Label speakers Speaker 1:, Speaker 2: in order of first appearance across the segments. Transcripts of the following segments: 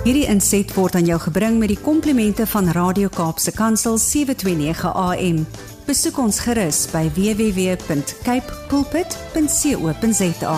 Speaker 1: Hierdie inset word aan jou gebring met die komplimente van Radio Kaapse Kansel 729 AM. Besoek ons gerus by www.cape pulpit.co.za.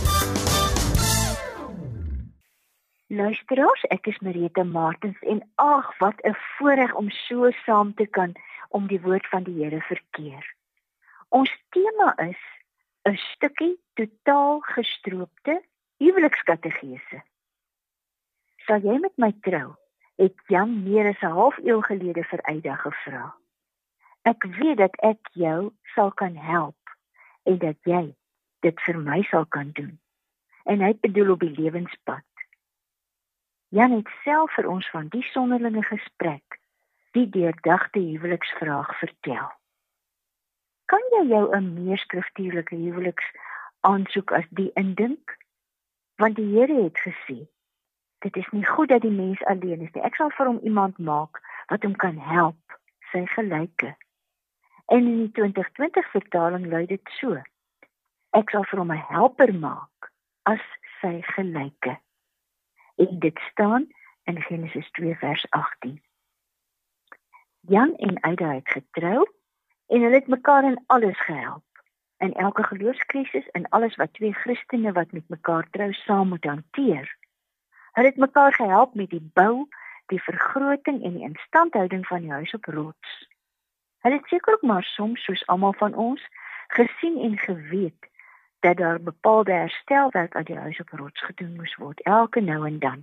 Speaker 2: Luisteraars, ek is Mariette Martens en ag, wat 'n voorreg om so saam te kan om die woord van die Here verkeer. Ons tema is 'n stukkie totaal gestroopte huwelikskategese. Sal jy met my trou? Het Jan meer as 'n half eeu gelede vir Aida gevra. Ek weet dat ek jou sal kan help en dat jy dit vir my sal kan doen. En hy bedoel op die lewenspad. Jan het self vir ons van die sonderlinge gesprek, die deurdagte huweliksvraag vertel. Kan jy jou 'n meer skriftuurlike huweliksaansoek as die indink? Want die Here het gesê, dit is nie goed dat die mens alleen is nie. Ek sal vir hom iemand maak wat hom kan help, sy gelyke. En in die 2020 vertaling lui dit so: ek sal vir hom 'n helper maak as sy gelyke. En dit staan in Genesis 2 vers 18. Jan en Aida het getrou en hulle het mekaar in alles gehelp. In elke geloofskrisis en alles wat twee Christene wat met mekaar trou saam moet hanteer. Hulle het mekaar gehelp met die bou, die vergroting en die instandhouding van die huis op rots. Hulle het seker ook maar soms, soos almal van ons, gesien en geweet dat daar bepaalde herstelwerk aan die huis op rots gedoen moes word, elke nou en dan.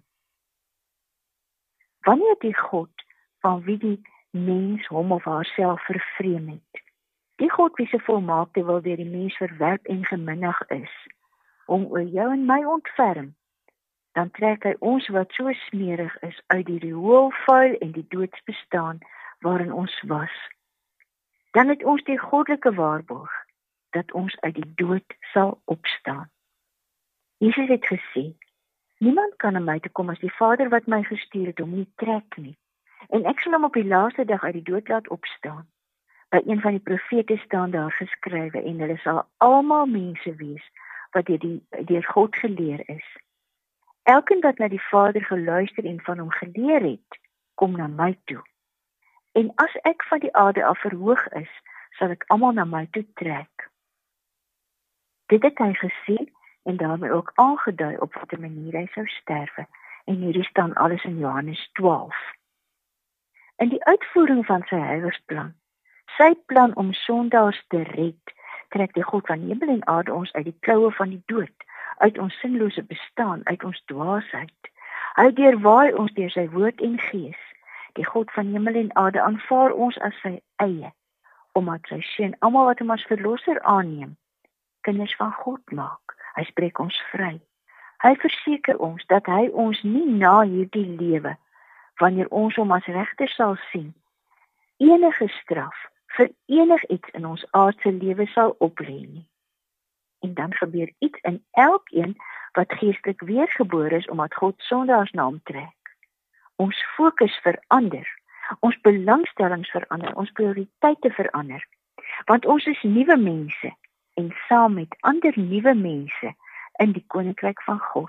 Speaker 2: Wanneer die God, van wie die mens hom of haarself vervreem het, die God wie se volmaakte wil deur die mens verwerp en geminnig is, om oor jou en my ontferm, dan trek hy ons wat so smerig is uit die rioolvuil en die doodsbestaan waarin ons was. Dan het ons die goddelike waarborg dat ons uit die dood sal opstaan. Jesus het gesê, niemand kan na my toe kom as die Vader wat my gestuur het hom nie trek nie. En ek sal hom op die laaste dag uit die dood laat opstaan. By een van die profete staan daar geskrywe en hulle sal almal mense wees wat deur God geleer is. Elkeen wat na die Vader geluister en van hom geleer het, kom na my toe. En as ek van die aarde af verhoog is, sal ek almal na my toe trek. Dit het hy gesê en daarmee ook aangedui op wat 'n manier hy sou sterwe. En hierdie staan alles in Johannes 12. In die uitvoering van sy heiligsplan, sy plan om sondaars te red, trek die God van hemel en aarde ons uit die kloue van die dood, uit ons sinlose bestaan, uit ons dwaasheid. Hy deurwaai ons deur sy woord en gees. Die God van hemel en aarde aanvaar ons as sy eie, omdat sy seun almal wat hom as verlosser aanneem, kinders van God maak. Hy spreek ons vry. Hy verseker ons dat hy ons nie na hierdie lewe, wanneer ons hom as regter sal sien, enige straf vir enig iets in ons aardse lewe sal oplê nie. En dan gebeur iets in elkeen wat geestelik weergebore is omdat God sondaars na hom trek. Ons fokus verander, ons belangstellings verander, ons prioriteite verander, want ons is nuwe mense en saam met ander nuwe mense in die koninkryk van God.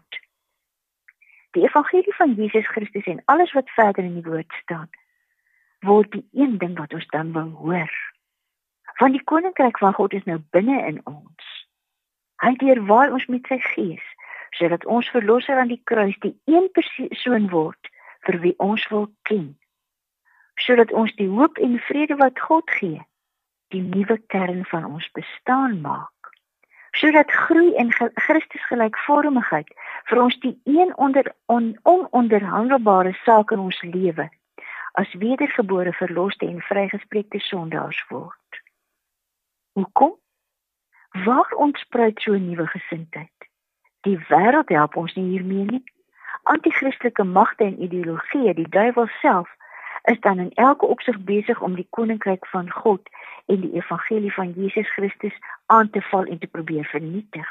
Speaker 2: Die evangelie van Jesus Christus en alles wat verder in die woord staan, word die een ding wat ons dan wil hoor. Want die koninkryk van God is nou binne in ons. Hy deurwaai ons met sy gees, sodat ons verlosser aan die kruis die een persoon word vir wie ons wil ken, sodat ons die hoop en vrede wat God gee, die nuwe kern van ons bestaan maak, sodat groei in Christus gelykvormigheid vir ons die een ononderhandelbare saak in ons lewe, as wedergebore verloste en vrygespreekte sondaars word. Hoekom? Waar ontspruit so 'n nuwe gesindheid? Die wêreld help ons nie hiermee nie. Antichristelijke magte en ideologieë, die duiwel self, is dan in elke opsig besig om die koninkryk van God en die evangelie van Jesus Christus aan te val en te probeer vernietig.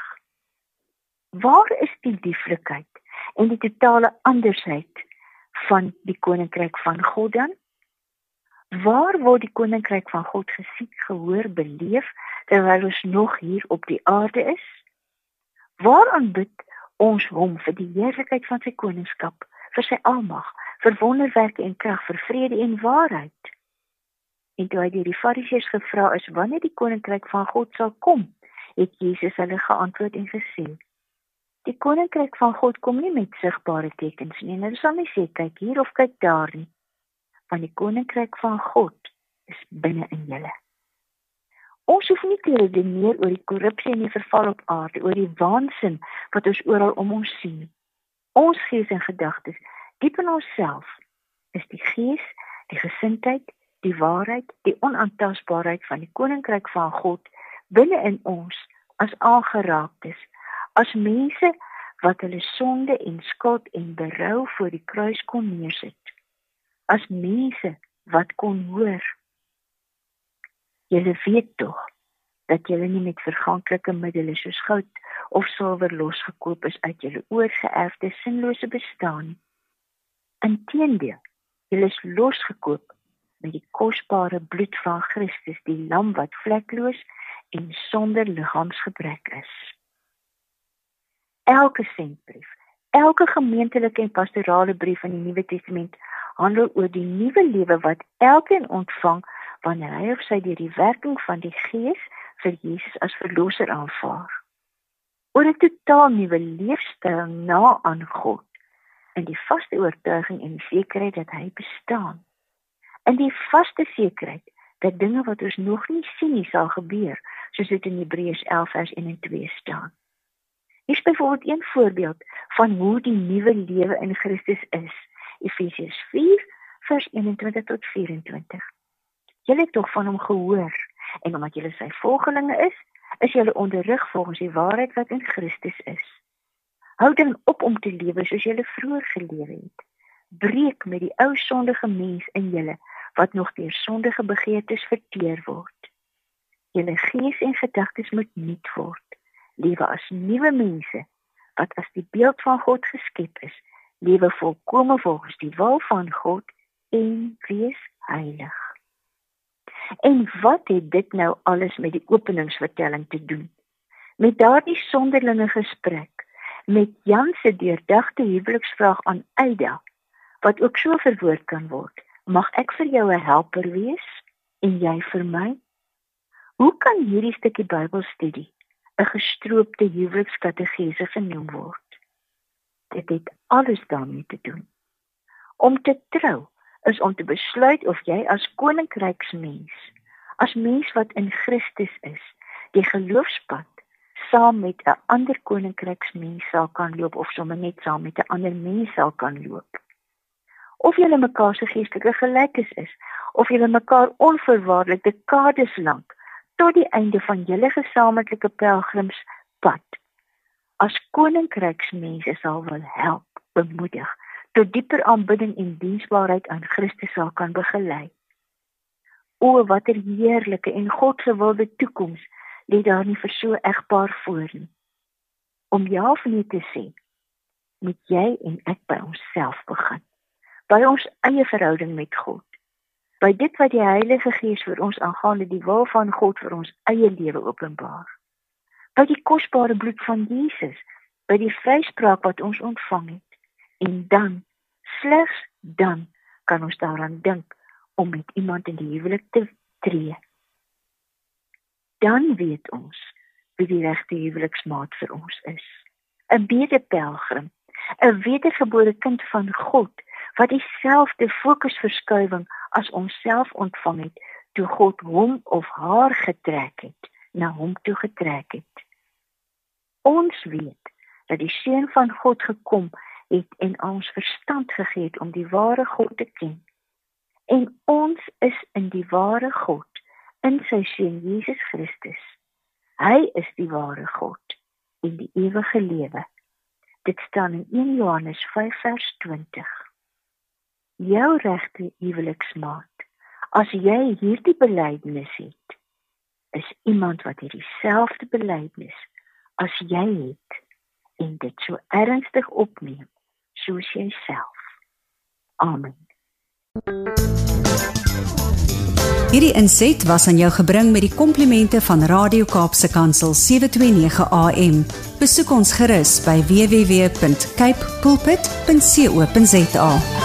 Speaker 2: Waar is die lieflikheid en die totale andersheid van die koninkryk van God dan? Waar word die koninkryk van God gesien, gehoor, beleef, terwyl ons nog hier op die aarde is? Waar aanbid ons hom vir die heerlikheid van sy koningskap, vir sy almag, vir wonderwerke en krag, vir vrede en waarheid. En toe hy deur die Fariseërs gevra is wanneer die koninkryk van God sal kom, het Jesus hulle geantwoord en gesê: die koninkryk van God kom nie met sigbare tekens nie, en hulle sal nie sê kyk hier of kyk daar nie, want die koninkryk van God is binne in julle. Ons hoef nie te redeneer oor die korrupsie en die verval op aarde, oor die waansin wat ons oral om ons sien. Ons gees en gedagtes, diep in onsself, is die gees, die gesindheid, die waarheid, die onaantastbaarheid van die koninkryk van God binne in ons as aangeraaktes, as mense wat hulle sonde en skuld en berou voor die kruis kon neersit, as mense wat kon hoor. Julle weet tog dat julle nie met verganklike middele soos goud of silwer losgekoop is uit julle oorgeerfde sinlose bestaan nie. Inteendeel, julle is losgekoop met die kosbare bloed van Christus, die lam wat vlekloos en sonder liggaamsgebrek is. Elke sendbrief, elke gemeentelike en pastorale brief in die Nuwe Testament handel oor die nuwe lewe wat elkeen ontvang wanneer hy of sy deur die werking van die Gees vir Jesus as verlosser aanvaar. Oor 'n totaal nuwe leefstyl na aan God, in die vaste oortuiging en die sekerheid dat hy bestaan. In die vaste sekerheid dat dinge wat ons nog nie sien nie sal gebeur, soos dit in Hebreërs 11 vers 1 en 2 staan. Hier is byvoorbeeld een voorbeeld van hoe die nuwe lewe in Christus is. Efesiërs 4 vers 21 tot 24. Julle het tog van hom gehoor, en omdat julle sy volgelinge is julle onderrig volgens die waarheid wat in Christus is. Hou dan op om te lewe soos julle vroeër gelewe het. Breek met die ou sondige mens in julle, wat nog deur sondige begeertes verteer word. Julle gees en gedagtes moet nuut word. Lewe as nuwe mense, wat as die beeld van God geskep is. Lewe volkome volgens die wil van God en wees heilig. En wat het dit nou alles met die openingsvertelling te doen? Met daardie sonderlinge gesprek, met Jan se deurdagte huweliksvraag aan Aida, wat ook so verwoord kan word, mag ek vir jou 'n helper wees, en jy vir my? Hoe kan hierdie stukkie Bybelstudie 'n gestroopte huwelikskategese genoem word? Dit het alles daarmee te doen. Om te trou is om te besluit of jy as koninkryksmens, as mens wat in Christus is, die geloofspad saam met 'n ander koninkryksmens sal kan loop, of sommer net saam met 'n ander mens sal kan loop. Of julle mekaar se geestelike gelykes is, of julle mekaar onvoorwaardelik dekades lank, tot die einde van julle gesamentlike pelgrimspad, as koninkryksmense sal wil help, bemoedig, tot dieper aanbidding en diensbaarheid aan Christus sal kan begelei. O, watter heerlike en Godgewilde toekoms lê daar nie vir so 'n egpaar voor nie. Om ja of nee te sê, moet jy en ek by onsself begin, by ons eie verhouding met God, by dit wat die Heilige Gees vir ons aangaande die wil van God vir ons eie lewe openbaar, by die kosbare bloed van Jesus, by die vryspraak wat ons ontvang het, en dan, slegs dan, kan ons daaraan dink om met iemand in die huwelik te tree. Dan weet ons wie die regte huweliksmaat vir ons is. 'n Bedepelgrim, 'n wedergebore kind van God, wat dieselfde fokusverskuiwing as onsself ontvang het, toe God hom of haar getrek het, na hom toe getrek het. Ons weet dat die Seun van God gekom het en ons verstand gegee het om die ware God te ken. En ons is in die ware God, in sy Seun Jesus Christus. Hy is die ware God en die ewige lewe. Dit staan in 1 Johannes 5 vers 20. Jou regte huweliksmaat, as jy hierdie belydenis het, is iemand wat hierdie selfde belydenis as jy het, en dit so ernstig opneem, soos jy self. Amen.
Speaker 1: Hierdie inset was aan jou gebring met die komplimente van Radio Kaapse Kansel 729 AM. Besoek ons gerus by www.cape pulpit.co.za.